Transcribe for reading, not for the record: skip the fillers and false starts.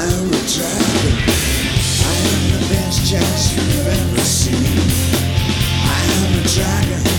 am a dragon. I am the best jazz you've ever seen. I am a dragon.